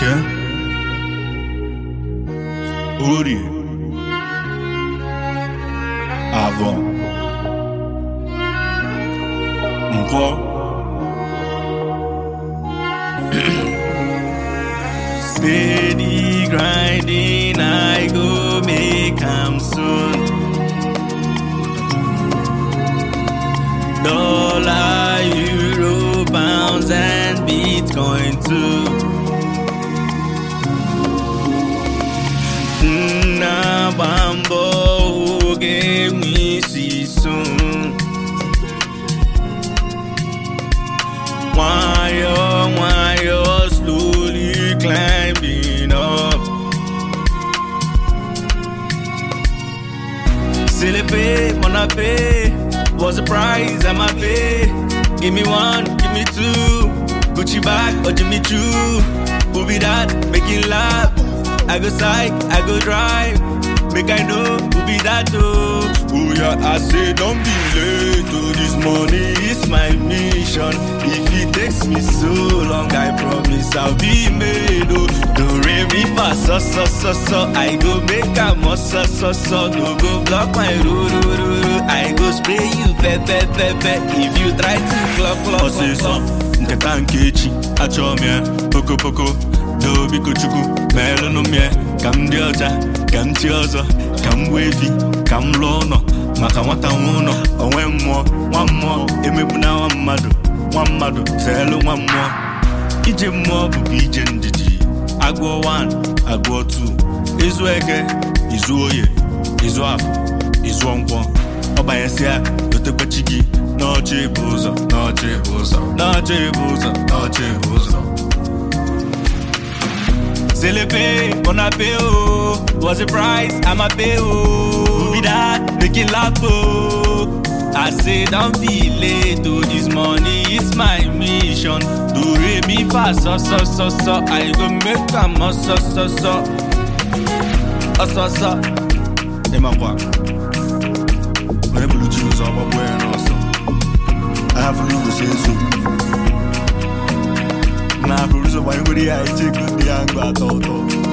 Uri Avant Encore Steady grinding, I go make am soon. Dollar, euro, pounds and Bitcoin too. Na bambo game we see soon. Why you slowly climbing up? Silly pay, wanna pay. What's the price? I'ma pay. Give me one, give me two. Gucci bag or Jimmy Choo. Who be that? Make it laugh. I go psych, I go drive. Make I know who be that though. Oh yeah, I say don't be late. Oh, this money is my mission. If it takes me so long, I promise I'll be made. Oh, don't re me fast, so. I go make a muss, so. No go block my road. I go spray you, pepe. If you try to clock. Say so, nketa nkechi, achomia, poko. Do biko chuku, melo no mie. Kam dioja, kam chiozo, kam wevi, kam lono. Maka wata uno, onwe mmo, emebuna wamadu, selo wammo. Ije mmo bubu ije ndidi. Agwo 1, agwo 2. Izu eke, izu oye, izu afu, izu nkwo. Oba yesia, dotekwa chigi. Noche buzo. C'est le pay, on a pay oh. What's the price? I'ma pay oh. Who be that? Make it laugh oh. I say don't be late oh. This money is my mission. Do re mi fa so. I go make a muss so. Ema kwa. When blue jeans on my wearing also. I have to lose it so. Nah, producer, why would I take the angle at all?